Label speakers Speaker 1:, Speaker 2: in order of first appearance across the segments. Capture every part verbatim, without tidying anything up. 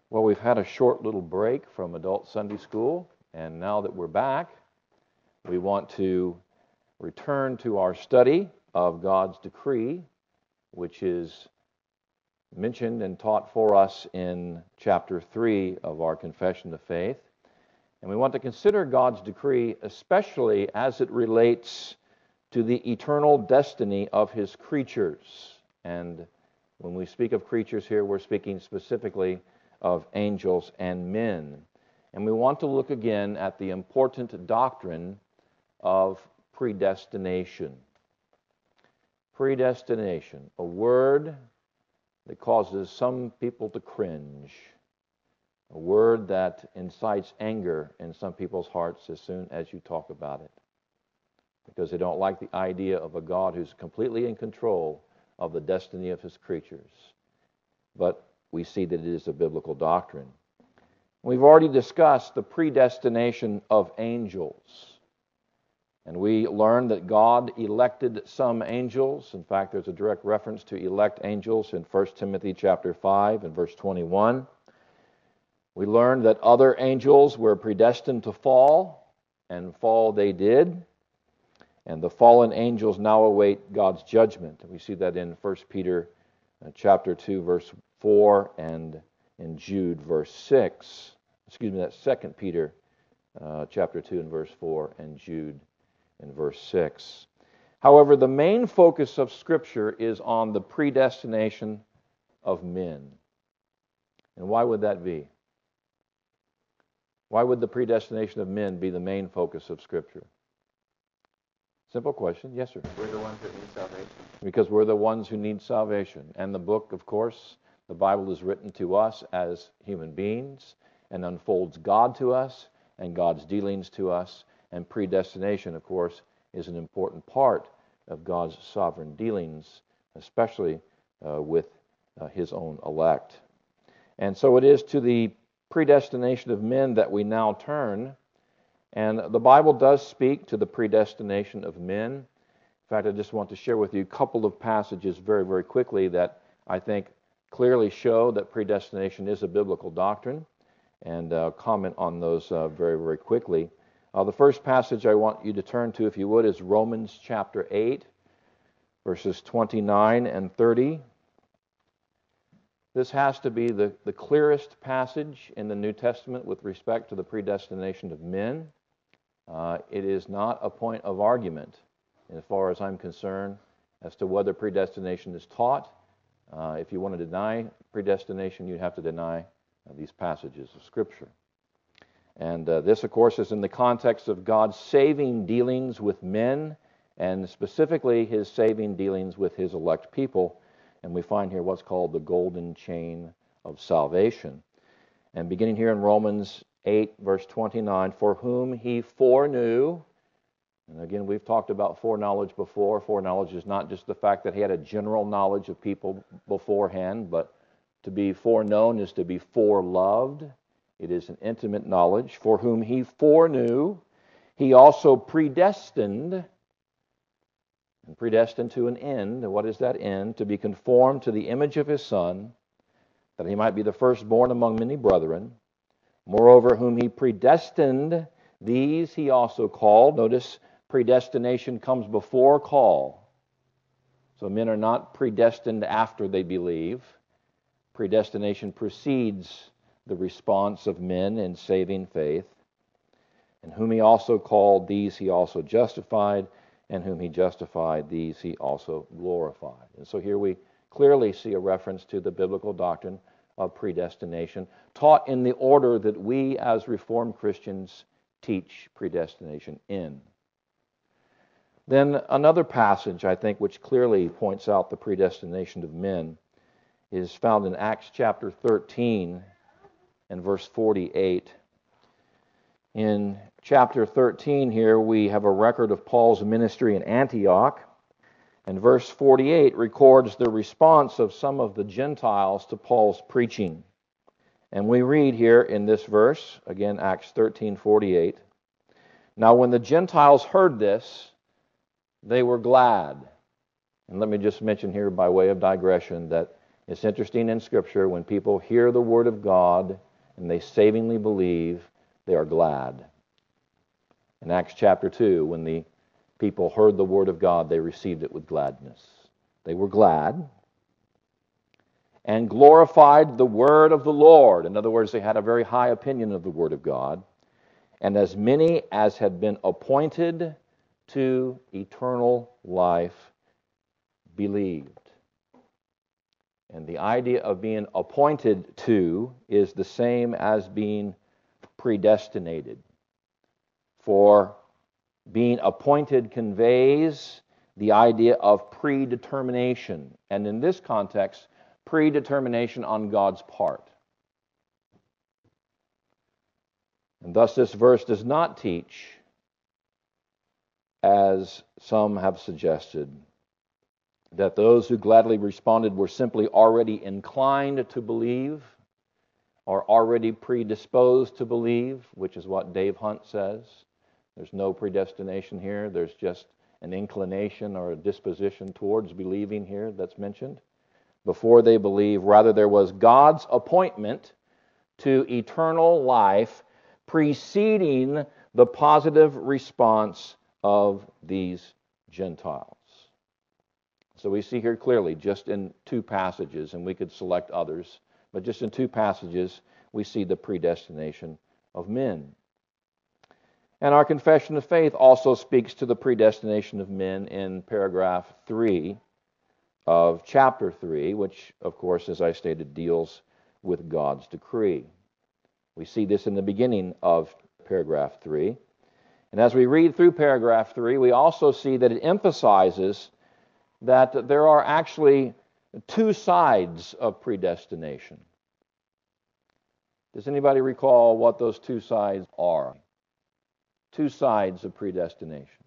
Speaker 1: Well, we've had a short little break from Adult Sunday School, and now that we're back, we want to return to our study of God's decree, which is mentioned and taught for us in chapter three of our Confession of Faith. And we want to consider God's decree, especially as it relates to the eternal destiny of His creatures. And when we speak of creatures here, we're speaking specifically of angels and men. And we want to look again at the important doctrine of predestination. Predestination, a word that causes some people to cringe, a word that incites anger in some people's hearts as soon as you talk about it, because they don't like the idea of a God who's completely in control of the destiny of His creatures. But we see that it is a biblical doctrine. We've already discussed the predestination of angels. And we learned that God elected some angels. In fact, there's a direct reference to elect angels in First Timothy chapter five and verse twenty-one. We learned that other angels were predestined to fall, and fall they did. And the fallen angels now await God's judgment. We see that in First Peter chapter two, verse four, and in Jude, verse six. Excuse me, that's Second Peter uh, chapter two and verse four, and Jude in verse six. However, the main focus of Scripture is on the predestination of men. And why would that be? Why would the predestination of men be the main focus of Scripture? Simple question. Yes, sir.
Speaker 2: We're the ones that need salvation.
Speaker 1: Because we're the ones who need salvation. And the book, of course, the Bible is written to us as human beings and unfolds God to us and God's dealings to us. And predestination, of course, is an important part of God's sovereign dealings, especially uh, with uh, His own elect. And so it is to the predestination of men that we now turn. And the Bible does speak to the predestination of men. In fact, I just want to share with you a couple of passages very, very quickly that I think clearly show that predestination is a biblical doctrine, and uh, comment on those uh, very, very quickly. Uh, the first passage I want you to turn to, if you would, is Romans chapter eight, verses twenty-nine and thirty. This has to be the, the clearest passage in the New Testament with respect to the predestination of men. Uh, it is not a point of argument, as far as I'm concerned, as to whether predestination is taught. Uh, if you want to deny predestination, you have to deny uh, these passages of Scripture. And uh, this, of course, is in the context of God's saving dealings with men, and specifically His saving dealings with His elect people. And we find here what's called the golden chain of salvation. And beginning here in Romans eight, verse twenty-nine, for whom He foreknew. And again, we've talked about foreknowledge before. Foreknowledge is not just the fact that He had a general knowledge of people beforehand, but to be foreknown is to be foreloved. It is an intimate knowledge. For whom He foreknew, He also predestined, and predestined to an end. And what is that end? To be conformed to the image of His Son, that He might be the firstborn among many brethren. Moreover, whom He predestined, these He also called. Notice, predestination comes before call. So men are not predestined after they believe. Predestination precedes the response of men in saving faith. And whom He also called, these He also justified. And whom He justified, these He also glorified. And so here we clearly see a reference to the biblical doctrine of predestination, taught in the order that we as Reformed Christians teach predestination in. Then another passage, I think, which clearly points out the predestination of men is found in Acts chapter thirteen and verse forty-eight. In chapter thirteen here, we have a record of Paul's ministry in Antioch, and verse forty-eight records the response of some of the Gentiles to Paul's preaching. And we read here in this verse, again, Acts thirteen forty-eight, now when the Gentiles heard this, they were glad. And let me just mention here by way of digression that It's interesting in Scripture, when people hear the Word of God and they savingly believe, they are glad. In Acts chapter two, when the people heard the Word of God, they received it with gladness. They were glad and glorified the Word of the Lord. In other words, they had a very high opinion of the Word of God. And as many as had been appointed to eternal life believed. And the idea of being appointed to is the same as being predestinated. For being appointed conveys the idea of predetermination. And in this context, predetermination on God's part. And thus this verse does not teach, as some have suggested, that those who gladly responded were simply already inclined to believe or already predisposed to believe, which is what Dave Hunt says. There's no predestination here. There's just an inclination or a disposition towards believing here that's mentioned before they believe. Rather, there was God's appointment to eternal life preceding the positive response of these Gentiles. So we see here clearly, just in two passages, and we could select others, but just in two passages, we see the predestination of men. And our confession of faith also speaks to the predestination of men in paragraph three of chapter three, which, of course, as I stated, deals with God's decree. We see this in the beginning of paragraph three. And as we read through paragraph three, we also see that it emphasizes that there are actually two sides of predestination. Does anybody recall what those two sides are? Two sides of predestination.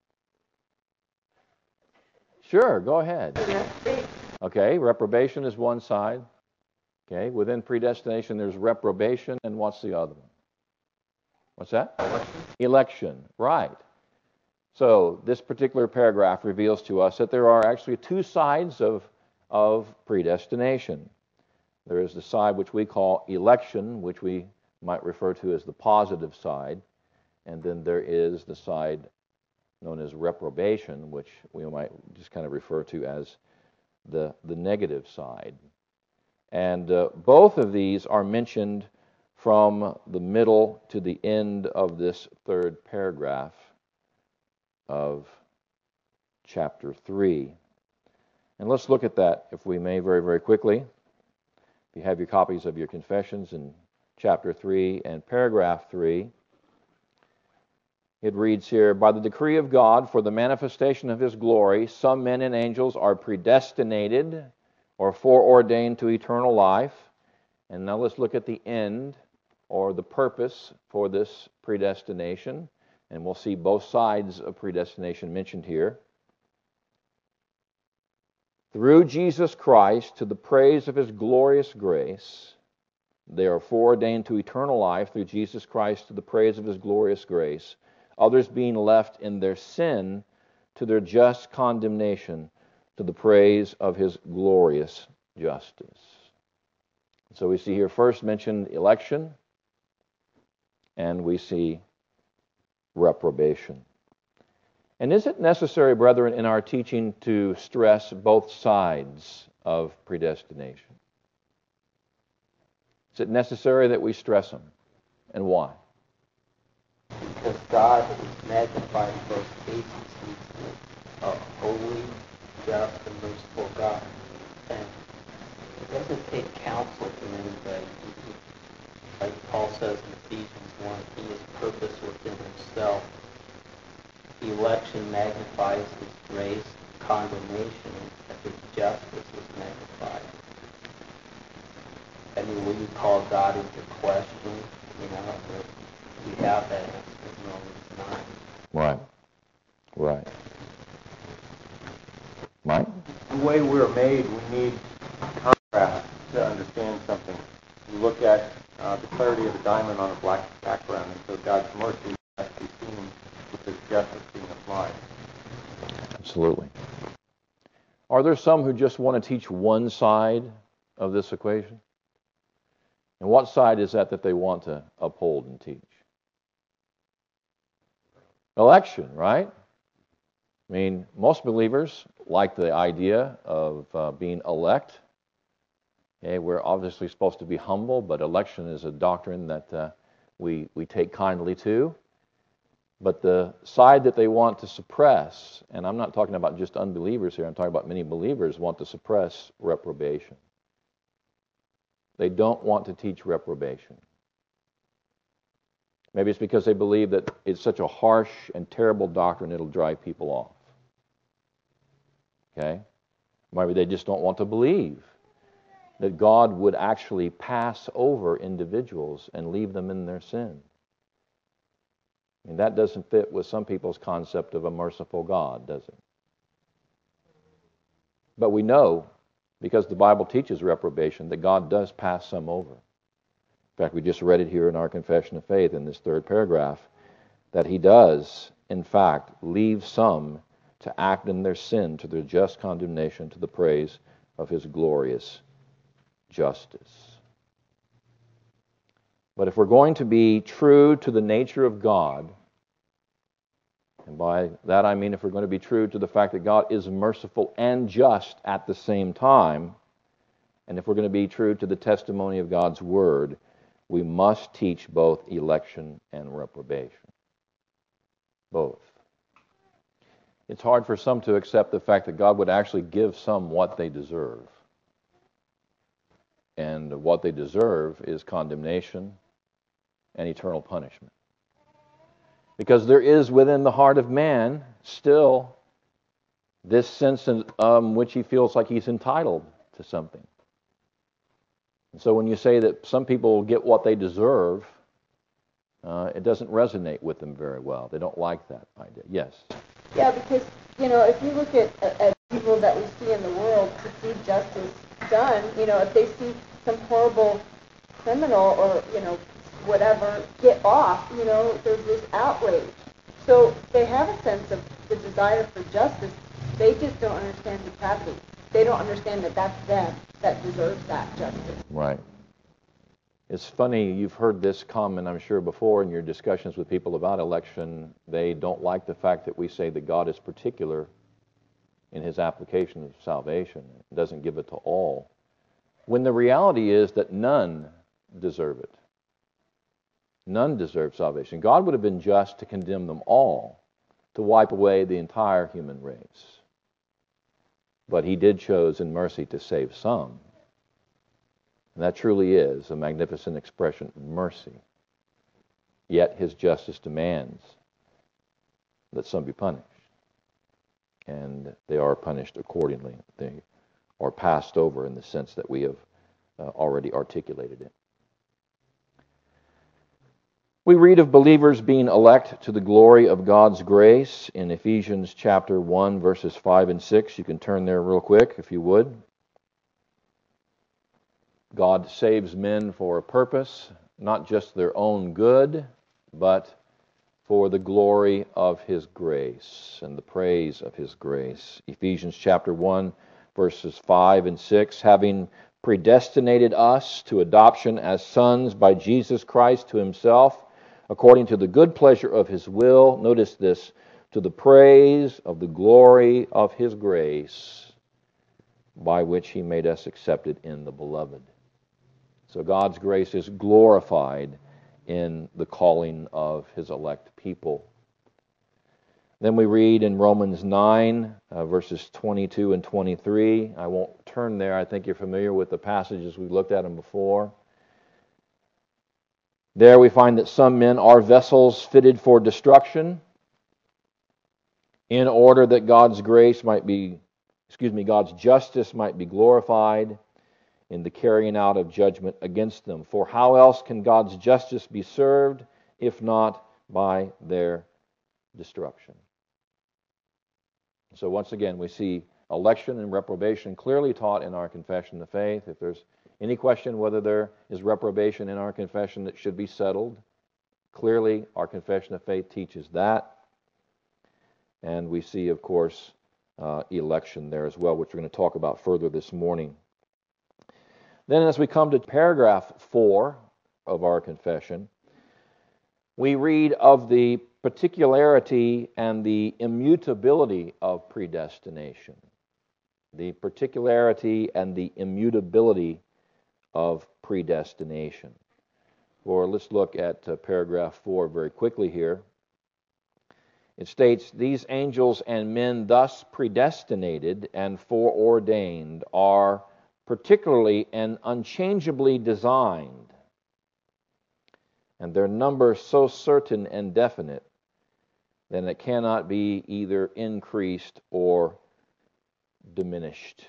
Speaker 1: Sure, go ahead. Okay, reprobation is one side. Okay, within predestination there's reprobation, and what's the other one? What's that? Election. Election, right. So this particular paragraph reveals to us that there are actually two sides of, of predestination. There is the side which we call election, which we might refer to as the positive side, and then there is the side known as reprobation, which we might just kind of refer to as the, the negative side. And uh, both of these are mentioned from the middle to the end of this third paragraph of chapter three. And let's look at that, if we may, very, very quickly. If you have your copies of your confessions in chapter three and paragraph three, it reads here, "By the decree of God, for the manifestation of His glory, some men and angels are predestinated or foreordained to eternal life." And now let's look at the end, or the purpose for this predestination. And we'll see both sides of predestination mentioned here. "Through Jesus Christ, to the praise of His glorious grace, they are foreordained to eternal life through Jesus Christ to the praise of His glorious grace, others being left in their sin to their just condemnation to the praise of His glorious justice." So we see here first mentioned election, and we see reprobation. And is it necessary, brethren, in our teaching to stress both sides of predestination? Is it necessary that we stress them? And why?
Speaker 2: Because God is magnifying both cases. He's a holy, just, and merciful God. And it doesn't take counsel from anybody. Like Paul says in Ephesians one, He is purpose within Himself. Election magnifies His grace, condemnation of His justice was magnified. I mean, will you call God into question? You know, but we have that answer in Romans nine.
Speaker 1: Right. Right. Mike?
Speaker 3: The way we're made, we need contrast to understand something. You look at uh, the clarity of a diamond on a black background, and so God's mercy has to be seen with His justice being applied.
Speaker 1: Absolutely. Are there some who just want to teach one side of this equation? And what side is that that they want to uphold and teach? Election, right? I mean, most believers like the idea of uh, being elect. Okay, we're obviously supposed to be humble, but election is a doctrine that uh, we, we take kindly to. But the side that they want to suppress, and I'm not talking about just unbelievers here, I'm talking about many believers, want to suppress reprobation. They don't want to teach reprobation. Maybe it's because they believe that it's such a harsh and terrible doctrine it'll drive people off. Okay? Maybe they just don't want to believe that God would actually pass over individuals and leave them in their sin. And that doesn't fit with some people's concept of a merciful God, does it? But we know, because the Bible teaches reprobation, that God does pass some over. In fact, we just read it here in our Confession of Faith in this third paragraph, that He does, in fact, leave some to act in their sin to their just condemnation to the praise of His glorious justice. But if we're going to be true to the nature of God, and by that I mean if we're going to be true to the fact that God is merciful and just at the same time, and if we're going to be true to the testimony of God's Word, we must teach both election and reprobation. Both. It's hard for some to accept the fact that God would actually give some what they deserve. And what they deserve is condemnation and eternal punishment. Because there is within the heart of man still this sense in um, which he feels like he's entitled to something. And so when you say that some people get what they deserve, uh, it doesn't resonate with them very well. They don't like that idea. Yes?
Speaker 4: Yeah, because, you know, if you look at, at people that we see in the world to see justice done, you know, if they see some horrible criminal or, you know, whatever get off, you know, there's this outrage. So they have a sense of the desire for justice. They just don't understand depravity. They don't understand that that's them that deserves that justice.
Speaker 1: Right. It's funny, you've heard this comment, I'm sure, before in your discussions with people about election. They don't like the fact that we say that God is particular in His application of salvation. It doesn't give it to all. When the reality is that none deserve it. None deserve salvation. God would have been just to condemn them all, to wipe away the entire human race. But He did choose in mercy to save some. And that truly is a magnificent expression of mercy. Yet His justice demands that some be punished. And they are punished accordingly. They are passed over in the sense that we have uh, already articulated it. We read of believers being elect to the glory of God's grace in Ephesians chapter one, verses five and six. You can turn there real quick if you would. God saves men for a purpose, not just their own good, but for the glory of His grace and the praise of His grace. Ephesians chapter one, verses five and six, having predestinated us to adoption as sons by Jesus Christ to Himself, according to the good pleasure of His will, notice this, to the praise of the glory of His grace, by which He made us accepted in the Beloved. So God's grace is glorified in the calling of His elect people. Then we read in Romans nine, uh, verses twenty-two and twenty-three. I won't turn there. I think you're familiar with the passages. We've looked at them before. There we find that some men are vessels fitted for destruction in order that God's grace might be, excuse me, God's justice might be glorified in the carrying out of judgment against them. For how else can God's justice be served if not by their destruction? So once again, we see election and reprobation clearly taught in our confession of faith. If there's any question whether there is reprobation in our confession that should be settled, clearly our confession of faith teaches that. And we see, of course, uh, election there as well, which we're going to talk about further this morning. Then as we come to paragraph four of our confession, we read of the particularity and the immutability of predestination. The particularity and the immutability of predestination. Or let's look at uh, paragraph four very quickly here. It states, these angels and men thus predestinated and foreordained are particularly and unchangeably designed, and their number so certain and definite that it cannot be either increased or diminished.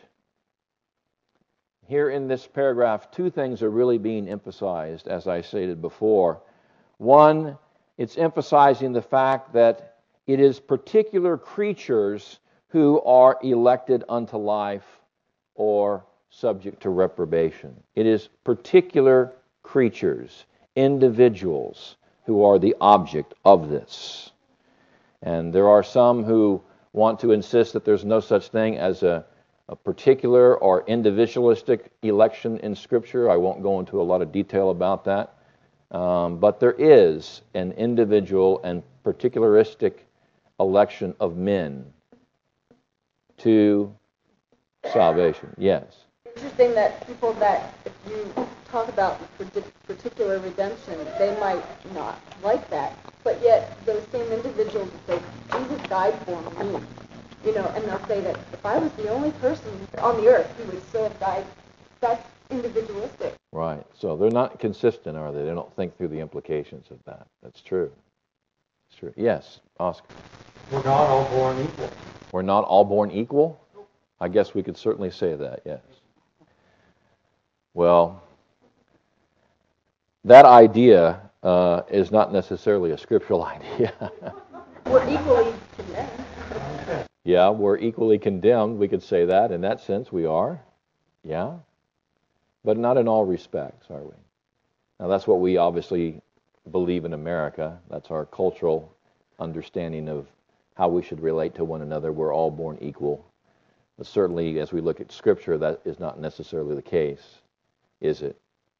Speaker 1: Here in this paragraph, two things are really being emphasized, as I stated before. One, it's emphasizing the fact that it is particular creatures who are elected unto life or subject to reprobation. It is particular creatures, individuals, who are the object of this. And there are some who want to insist that there's no such thing as a, a particular or individualistic election in Scripture. I won't go into a lot of detail about that. Um, but there is an individual and particularistic election of men to salvation. Yes.
Speaker 4: Interesting that people that, if you talk about particular redemption, they might not like that. But yet, those same individuals will say, Jesus died for me. You know, and they'll say that if I was the only person on the earth, he would still have died. That's individualistic.
Speaker 1: Right. So they're not consistent, are they? They don't think through the implications of that. That's true. It's true. Yes, Oscar.
Speaker 3: We're not all born equal.
Speaker 1: We're not all born equal? I guess we could certainly say that, yes. Well, that idea uh, is not necessarily a scriptural idea.
Speaker 4: We're equally condemned.
Speaker 1: Yeah, we're equally condemned. We could say that. In that sense, we are. Yeah. But not in all respects, are we? Now, that's what we obviously believe in America. That's our cultural understanding of how we should relate to one another. We're all born equal. But certainly, as we look at Scripture, that is not necessarily the case, is it?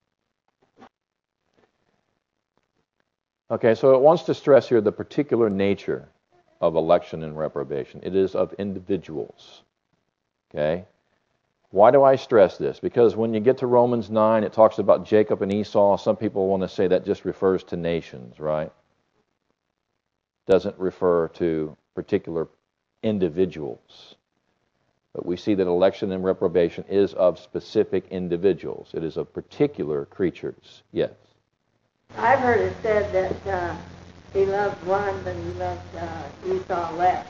Speaker 1: Okay, so it wants to stress here the particular nature of election and reprobation. It is of individuals. Okay? Why do I stress this? Because when you get to Romans nine, it talks about Jacob and Esau. Some people want to say that just refers to nations, right? Doesn't refer to particular individuals. But we see that election and reprobation is of specific individuals. It is of particular creatures. Yes?
Speaker 5: I've heard it said that uh, he loved one, but he loved uh, Esau less.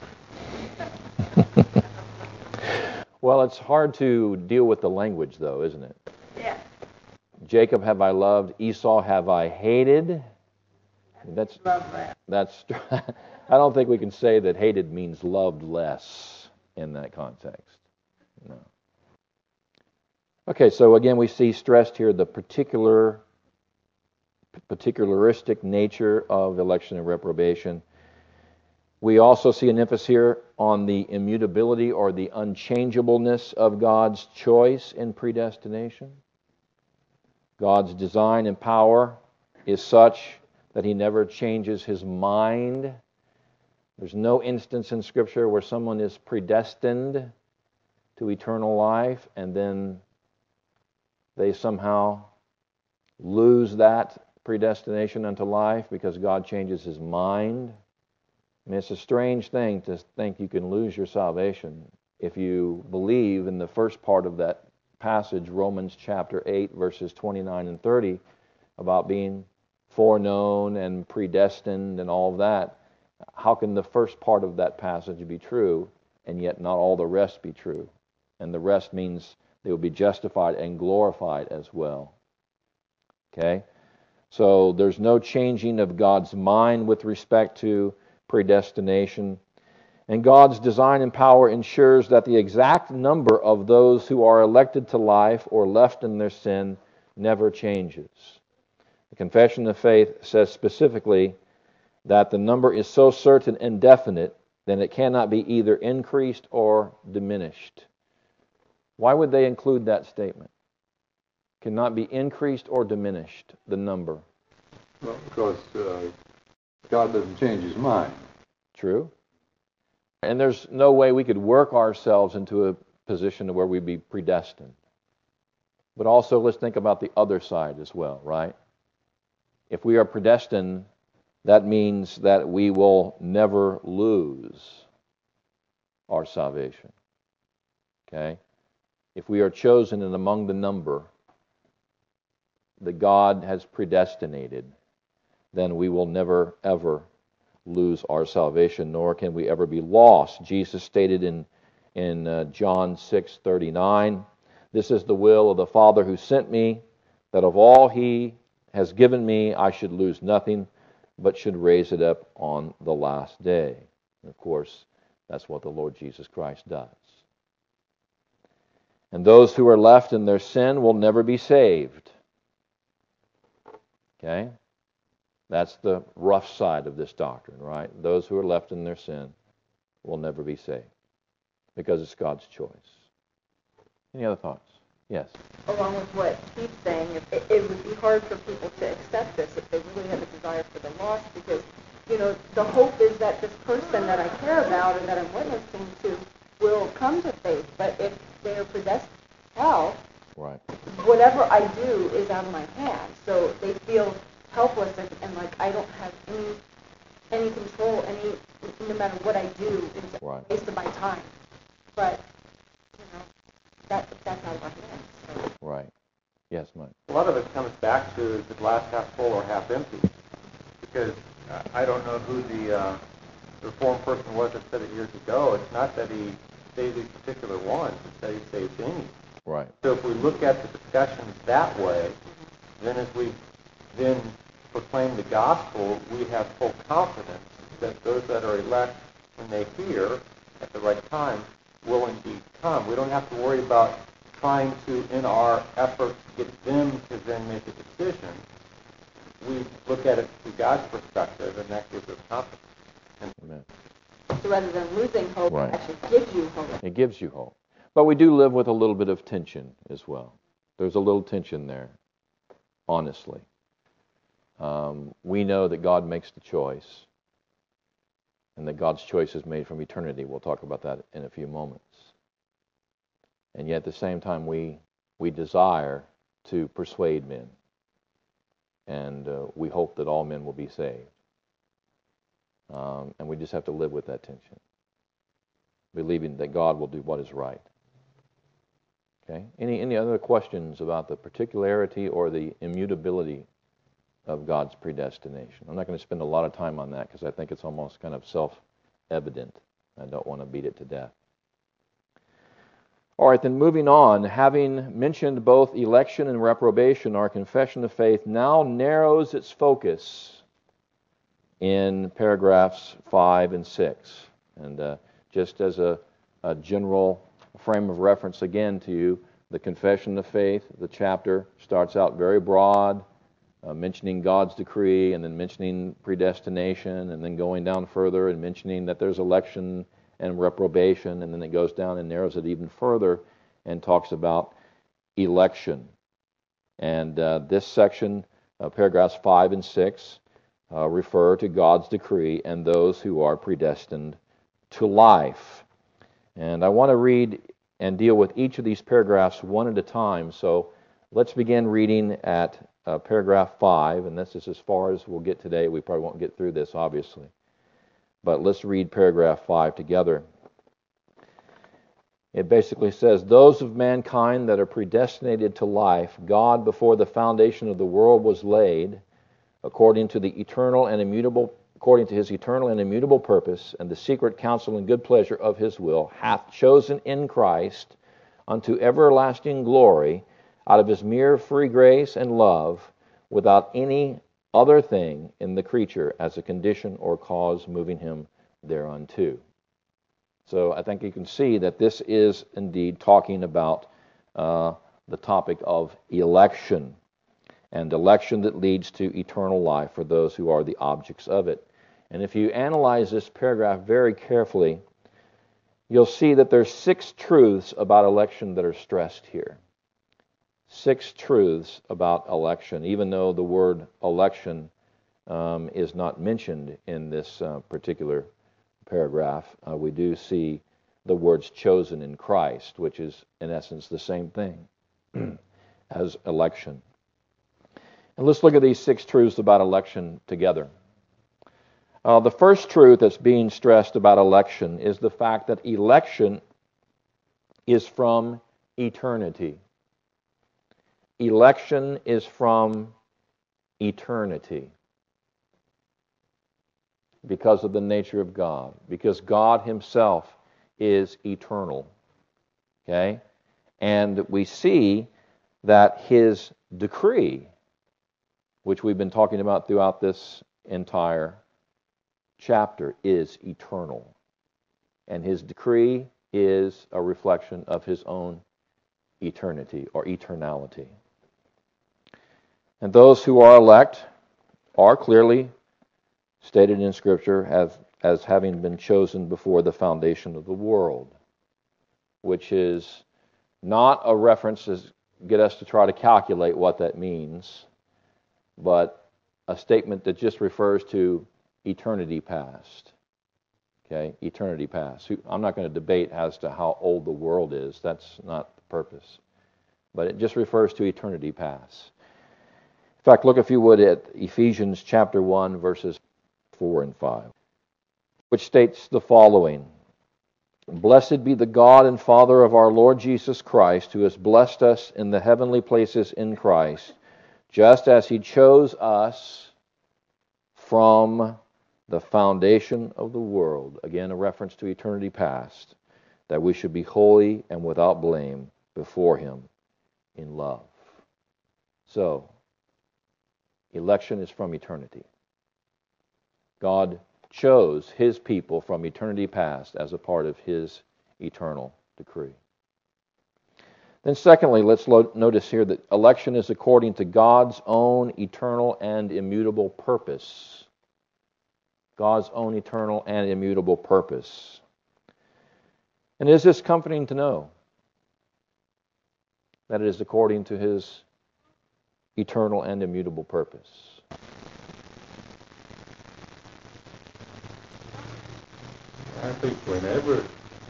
Speaker 1: Well, it's hard to deal with the language, though, isn't it?
Speaker 5: Yeah.
Speaker 1: Jacob have I loved, Esau have I hated. That's
Speaker 5: Love less.
Speaker 1: that's. I don't think we can say that hated means loved less in that context. No. Okay, so again, we see stressed here the particular, particularistic nature of election and reprobation. We also see an emphasis here on the immutability or the unchangeableness of God's choice in predestination. God's design and power is such that He never changes His mind. There's no instance in Scripture where someone is predestined to eternal life and then they somehow lose that predestination unto life because God changes His mind. I mean, it's a strange thing to think you can lose your salvation if you believe in the first part of that passage, Romans chapter eight, verses twenty-nine and thirty, about being foreknown and predestined and all of that. How can the first part of that passage be true and yet not all the rest be true? And the rest means they will be justified and glorified as well. Okay? So there's no changing of God's mind with respect to predestination. And God's design and power ensures that the exact number of those who are elected to life or left in their sin never changes. The Confession of Faith says specifically that the number is so certain and definite that it cannot be either increased or diminished. Why would they include that statement? cannot be increased or diminished, the number.
Speaker 6: Well, because uh, God doesn't change his mind.
Speaker 1: True. And there's no way we could work ourselves into a position where we'd be predestined. But also, let's think about the other side as well, right? If we are predestined, that means that we will never lose our salvation. Okay? If we are chosen and among the number that God has predestinated, then we will never, ever lose our salvation, nor can we ever be lost. Jesus stated in, in uh, John six thirty-nine, "This is the will of the Father who sent me, that of all he has given me I should lose nothing, but should raise it up on the last day." And of course, that's what the Lord Jesus Christ does. And those who are left in their sin will never be saved. Okay? That's the rough side of this doctrine, right? Those who are left in their sin will never be saved because it's God's choice. Any other thoughts? Yes.
Speaker 4: Along with what he's saying, it, it, it would be hard for people to accept this if they really have a desire for the lost, because, you know, the hope is that this person that I care about or that I'm witnessing to will come to faith. But if they are predestined to hell,
Speaker 1: right,
Speaker 4: whatever I do is out of my hands. So they feel helpless and, and like I don't have any any control, any no matter what I do, it's
Speaker 1: right.
Speaker 4: a waste of my time. But you know, that that's out of our hands. So.
Speaker 1: Right. Yes, Mike.
Speaker 3: A lot of it comes back to is the glass half full or half empty, because uh, I don't know who the uh, Reformed person was that said it years ago. It's not that he saved these particular ones; it's that he saved any.
Speaker 1: Right.
Speaker 3: So if we look at the discussions that way, then as we then proclaim the gospel, we have full confidence that those that are elect, when they hear at the right time, will indeed come. We don't have to worry about trying to, in our efforts, get them to then make a decision. We look at it through God's perspective, and that gives us confidence. And
Speaker 1: Amen.
Speaker 4: So rather than losing hope,
Speaker 1: Right.
Speaker 4: it actually gives you hope.
Speaker 1: It gives you hope. But we do live with a little bit of tension as well. There's a little tension there, honestly. Um, we know that God makes the choice, and that God's choice is made from eternity. We'll talk about that in a few moments. And yet at the same time, we we desire to persuade men, and uh, we hope that all men will be saved. Um, and we just have to live with that tension, believing that God will do what is right. Okay. Any any other questions about the particularity or the immutability of God's predestination? I'm not going to spend a lot of time on that because I think it's almost kind of self-evident. I don't want to beat it to death. All right, then moving on, having mentioned both election and reprobation, our confession of faith now narrows its focus in paragraphs five and six. And uh, just as a, a general frame of reference again to you, the confession of faith, the chapter starts out very broad, uh, mentioning God's decree, and then mentioning predestination, and then going down further and mentioning that there's election and reprobation, and then it goes down and narrows it even further and talks about election. And uh, this section, uh, paragraphs five and six, uh, refer to God's decree and those who are predestined to life. And I want to read and deal with each of these paragraphs one at a time. So let's begin reading at uh, paragraph five, and this is as far as we'll get today. We probably won't get through this, obviously. But let's read paragraph five together. It basically says, "Those of mankind that are predestinated to life, God, before the foundation of the world was laid, according to the eternal and immutable according to his eternal and immutable purpose, and the secret counsel and good pleasure of his will, hath chosen in Christ unto everlasting glory, out of his mere free grace and love, without any other thing in the creature as a condition or cause moving him thereunto." So I think you can see that this is indeed talking about uh, the topic of election, and election that leads to eternal life for those who are the objects of it. And if you analyze this paragraph very carefully, you'll see that there's six truths about election that are stressed here. six truths about election, even though the word election um, is not mentioned in this uh, particular paragraph. Uh, we do see the words chosen in Christ, which is in essence the same thing as election. And let's look at these six truths about election together. Uh, the first truth that's being stressed about election is the fact that election is from eternity. Election is from eternity because of the nature of God, because God himself is eternal. Okay? And we see that his decree, which we've been talking about throughout this entire chapter, is eternal. And his decree is a reflection of his own eternity or eternality. And those who are elect are clearly stated in Scripture as, as having been chosen before the foundation of the world, which is not a reference to get us to try to calculate what that means, but a statement that just refers to eternity past. Okay, eternity past. I'm not going to debate as to how old the world is. That's not the purpose. But it just refers to eternity past. In fact, look, if you would, at Ephesians chapter one, verses four and five, which states the following: Blessed be the God and Father of our Lord Jesus Christ, who has blessed us in the heavenly places in Christ, just as he chose us from the foundation of the world. Again, a reference to eternity past, that we should be holy and without blame before him in love. So, election is from eternity. God chose his people from eternity past as a part of his eternal decree. Then secondly, let's lo- notice here that election is according to God's own eternal and immutable purpose. God's own eternal and immutable purpose. And is this comforting to know that it is according to his eternal and immutable purpose?
Speaker 3: I think whenever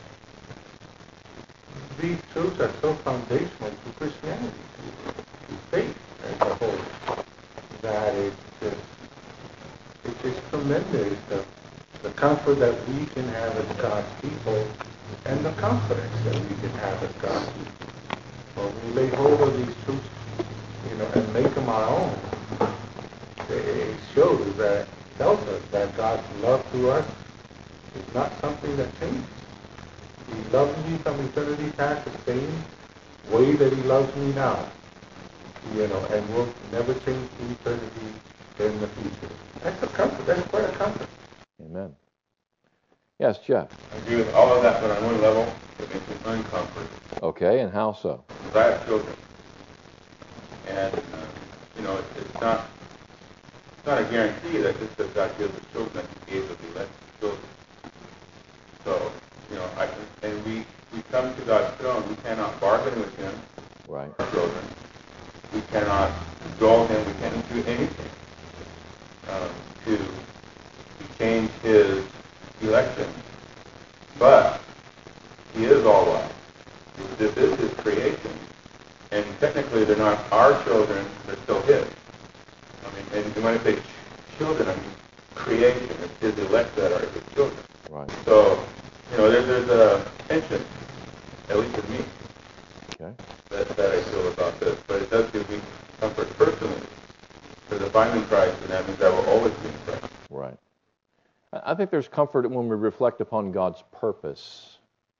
Speaker 3: these truths are so foundational to Christianity, to, to faith as a whole, that it's just, it's just tremendous, the, the comfort that we can have as God's people and the confidence that we can have as God's people. When we lay hold of these truths, you know, and make them our own, it shows that, tells us that God's love to us is not something that changes. He loves me from eternity past the same way that he loves me now, you know, and will never change in eternity in the future. That's a comfort. That's quite a comfort.
Speaker 1: Amen. Yes, Jeff.
Speaker 6: I agree with all of that, but on one level, it makes me uncomfortable.
Speaker 1: Okay, and how so?
Speaker 6: Because I have children. And, uh, you know, it, it's not it's not a guarantee that just because God gives us children that he gave us elect children. So, you know, I can, and we, we come to God's throne. We cannot bargain with him,
Speaker 1: Right.
Speaker 6: our children. We cannot control him. We cannot do anything um, to, to change his election. But he is all wise. This is his creation. And technically they're not our children, they're still his. I mean, and when I say children, I mean creation. It's his elect that are his children.
Speaker 1: Right.
Speaker 6: So, you know, there, there's a tension, at least with me,
Speaker 1: Okay.
Speaker 6: that, that I feel about this. But it does give me comfort personally. Because if I'm in Christ, then that means I will always be in Christ.
Speaker 1: Right. I I think there's comfort when we reflect upon God's purpose.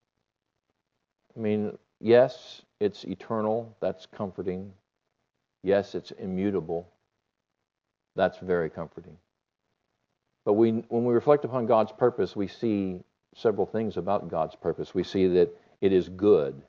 Speaker 1: I mean, yes, it's eternal. That's comforting. Yes, it's immutable. That's very comforting. But we, when we reflect upon God's purpose, we see several things about God's purpose. We see that it is good.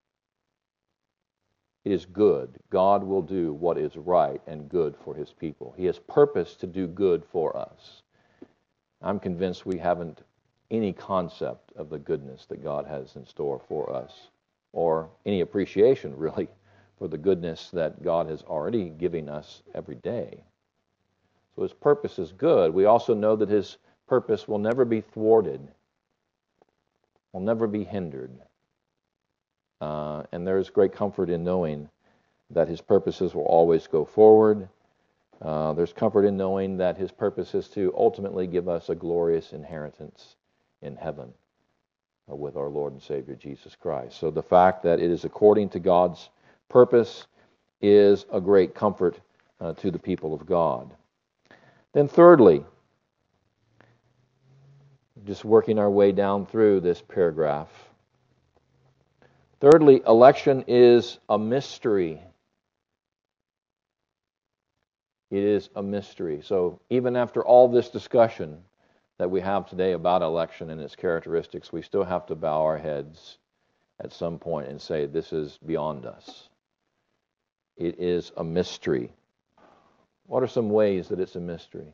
Speaker 1: It is good. God will do what is right and good for his people. He has purpose to do good for us. I'm convinced we haven't any concept of the goodness that God has in store for us, or any appreciation, really, for the goodness that God has already given us every day. So His purpose is good. We also know that His purpose will never be thwarted, will never be hindered. Uh, and there is great comfort in knowing that His purposes will always go forward. Uh, there's comfort in knowing that His purpose is to ultimately give us a glorious inheritance in heaven uh, with our Lord and Savior Jesus Christ. So the fact that it is according to God's purpose is a great comfort uh, to the people of God. Then thirdly, just working our way down through this paragraph, thirdly, election is a mystery. It is a mystery. So even after all this discussion that we have today about election and its characteristics, we still have to bow our heads at some point and say, this is beyond us. It is a mystery. What are some ways that it's a mystery?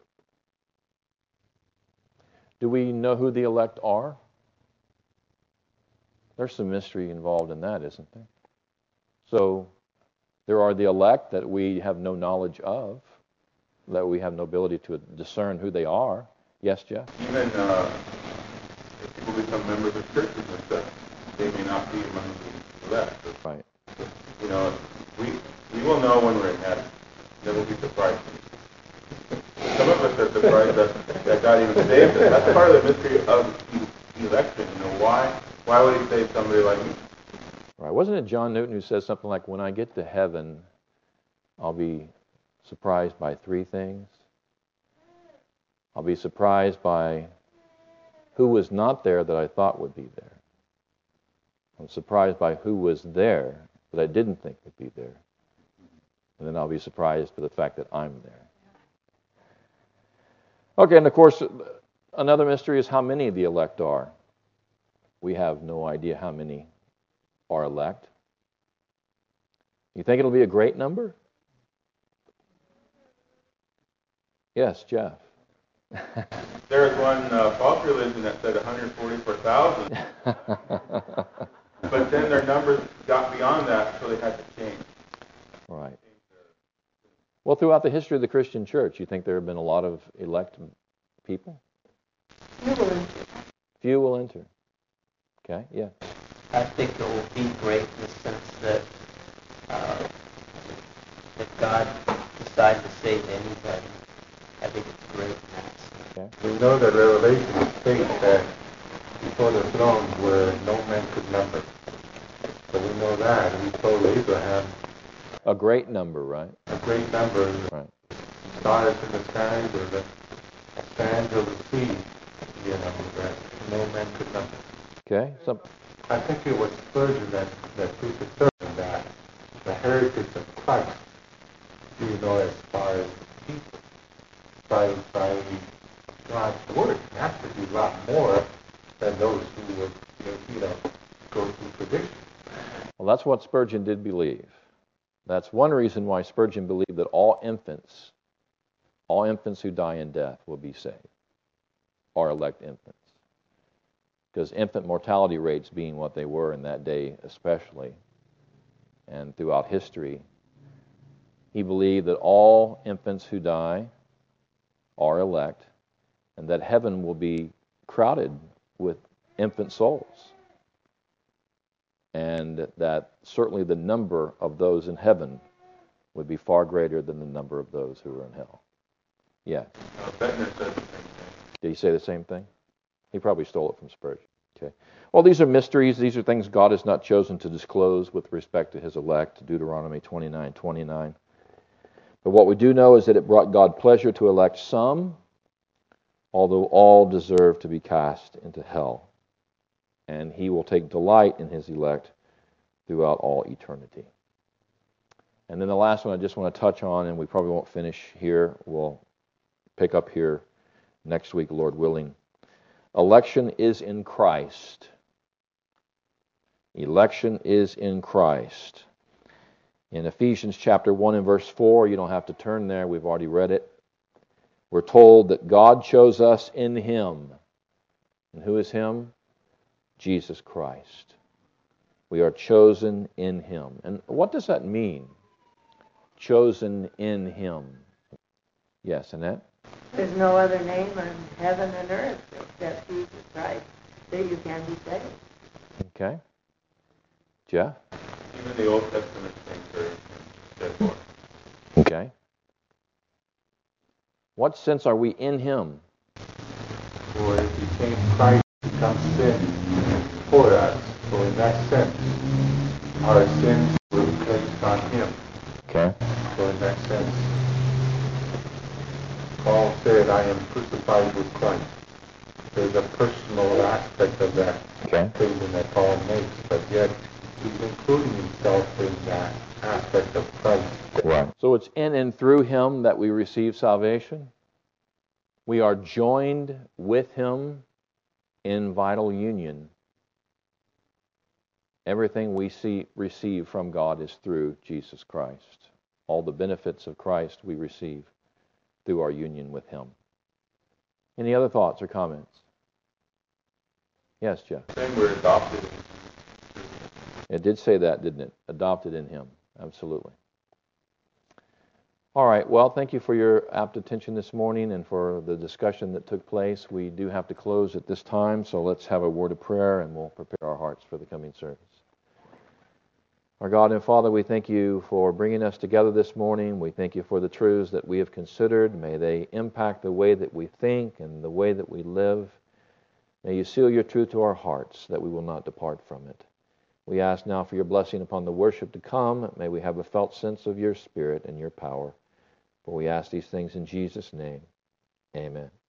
Speaker 1: Do we know who the elect are? There's some mystery involved in that, isn't there? So there are the elect that we have no knowledge of, that we have no ability to discern who they are. Yes, Jeff?
Speaker 6: Even uh, if people become members of churches and stuff, they may not be among the elect.
Speaker 1: Right.
Speaker 6: You know, we we will know when we're in heaven. Then we'll be surprised. Some of us are surprised that, that God even saved us. That's part of the mystery of election. You know, why why would He save somebody like me?
Speaker 1: Right. Wasn't it John Newton who says something like, when I get to heaven, I'll be surprised by three things? I'll be surprised by who was not there that I thought would be there. I'm surprised by who was there that I didn't think would be there. And then I'll be surprised by the fact that I'm there. Okay, and of course, another mystery is how many the elect are. We have no idea how many are elect. You think it'll be a great number? Yes, Jeff.
Speaker 6: There's one uh, false religion that said one hundred forty-four thousand, but then their numbers got beyond that, so they had to change.
Speaker 1: Right. Well, throughout the history of the Christian church, you think there have been a lot of elect people?
Speaker 2: Few will enter.
Speaker 1: Few will enter. Okay, yeah.
Speaker 2: I think it will be great in the sense that uh, that God decided to save anybody. I think it's great in that sense.
Speaker 1: Okay.
Speaker 3: We know that Revelation states that before the throne where no man could number. So we know that. And He told Abraham
Speaker 1: A great number, right?
Speaker 3: a great number of
Speaker 1: Right.
Speaker 3: stars in the skies or the sands of the sea, you know, that no man could number.
Speaker 1: Okay. So,
Speaker 3: I think it was Spurgeon that, that predetermined that the heritage of Christ, you know, as far as people, by, by God's word, has to be a lot more than those who would, you know, go through tradition.
Speaker 1: well, that's what Spurgeon did believe. That's one reason why Spurgeon believed that all infants, all infants who die in death will be saved, are elect infants. Because infant mortality rates being what they were in that day especially, and throughout history, he believed that all infants who die are elect, and that heaven will be crowded with infant souls. And that certainly the number of those in heaven would be far greater than the number of those who are in hell. Yeah.
Speaker 6: Uh, Bettner said the same thing.
Speaker 1: Did he say the same thing? He probably stole it from Spurgeon. Okay. Well, these are mysteries. These are things God has not chosen to disclose with respect to His elect, Deuteronomy twenty-nine twenty-nine. But what we do know is that it brought God pleasure to elect some, although all deserve to be cast into hell. And He will take delight in His elect throughout all eternity. And then the last one I just want to touch on, and we probably won't finish here. We'll pick up here next week, Lord willing. Election is in Christ. Election is in Christ. In Ephesians chapter one and verse four, you don't have to turn there, we've already read it. We're told that God chose us in Him. And who is Him? Jesus Christ. We are chosen in Him. And what does that mean? Chosen in Him. Yes, Annette?
Speaker 5: There's no other name on heaven and earth except Jesus Christ that you can be saved.
Speaker 1: Okay. Jeff?
Speaker 6: Even the Old Testament things are said for.
Speaker 1: Okay. What sense are we in Him?
Speaker 3: For it became Christ to become sin for us. So in that sense, our sins were placed on Him.
Speaker 1: Okay.
Speaker 3: So in that sense, Paul said, I am crucified with Christ. There's a personal aspect of that
Speaker 1: Okay.
Speaker 3: statement that Paul makes, but yet he's including himself in that aspect of Christ.
Speaker 1: Right. So it's in and through Him that we receive salvation. We are joined with Him in vital union. Everything we see receive from God is through Jesus Christ. All the benefits of Christ we receive through our union with Him. Any other thoughts or comments? Yes, Jeff.
Speaker 6: Saying we're adopted.
Speaker 1: It did say that, didn't it? Adopted in Him. Absolutely. All right. Well, thank you for your apt attention this morning and for the discussion that took place. We do have to close at this time, so let's have a word of prayer and we'll prepare our hearts for the coming service. Our God and Father, we thank you for bringing us together this morning. We thank you for the truths that we have considered. May they impact the way that we think and the way that we live. May you seal your truth to our hearts that we will not depart from it. We ask now for your blessing upon the worship to come. May we have a felt sense of your Spirit and your power. For we ask these things in Jesus' name. Amen.